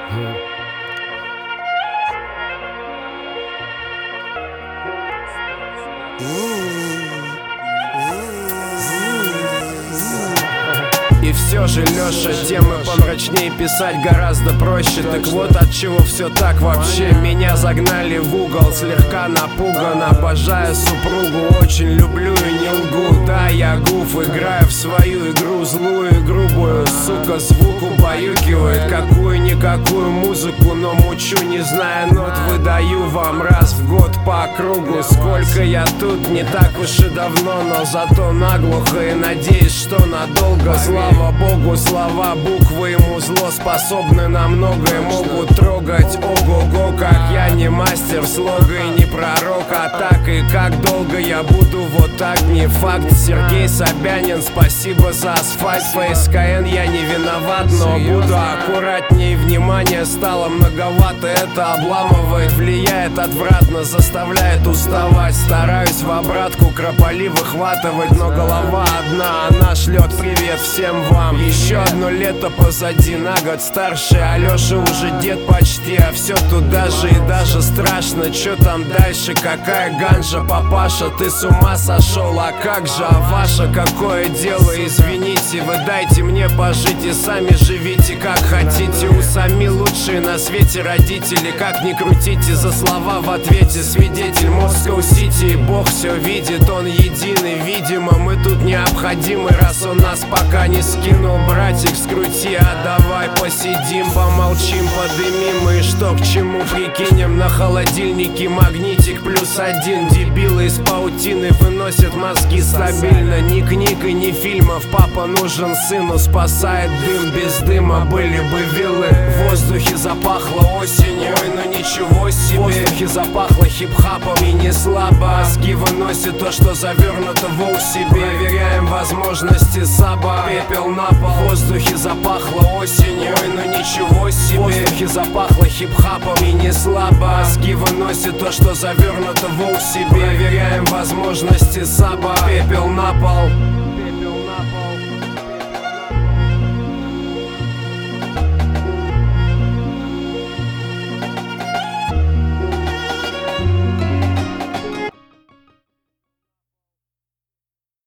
И все же, Лёша, темы помрачнее писать гораздо проще. Так вот от чего все так вообще. Меня загнали в угол, слегка напуган. Обожаю супругу, очень люблю и не лгу. Да, я гуф, играю в свою игру, злую и грубую. Сука, звук убаюкивает какую-никакую музыку, но мучу, не зная нот. Выдаю вам раз в год по кругу. Сколько я тут, не так уж и давно, но зато наглухо и надеюсь, что надолго. Слава богу, слова, буквы ему зло способны на многое, могут трогать. Ого-го, как я не мастер слога и не пророк, а так и как долго я буду вот так, не факт. Сергей Собянин, спасибо за асфальт. ФСКН, я не виноват, но буду аккуратней. Внимание стало многовато, это обламывает, влияет отвратно, заставляет уставать. Стараюсь в обратку крополи выхватывать, но голова одна, она шлет привет всем вам. Еще одно лето позади, на год старше, Алёша уже дед почти, а все туда же и даже страшно. Чё там дальше, какая ганжа, папаша, ты с ума сошел, а как же, а ваше какое дело, извините, вы дайте мне пожить и сами живите как хотите. У сами лучшие на свете родители, как ни крутите, за слова в ответе свидетель Москва-Сити. Бог все видит, он единый, видимо, мы тут необходимы, раз он нас пока не скинул. Братик, скрути, а давай посидим, помолчим, подымим, и что к чему прикинем. На холодильнике магнитик +1. Дебилы из паутины выносят мозги стабильно. Ни книг и ни фильмов, папа нужен сыну, спасает дым, без дыма были бы виллы. В воздухе запахло осенью, ой, ну ничего себе. В воздухе запахло хип-хапом и не слабо. Мозги выносят то, что завернуто в себе. Проверяем возможности саба, пепел на пол. В воздухе запахло осенью, ой, ну ничего себе. В воздухе запахло хип-хапом и не слабо. Мозги выносят то, что завернуто в себе. Проверяем возможности саба, пепел на пол.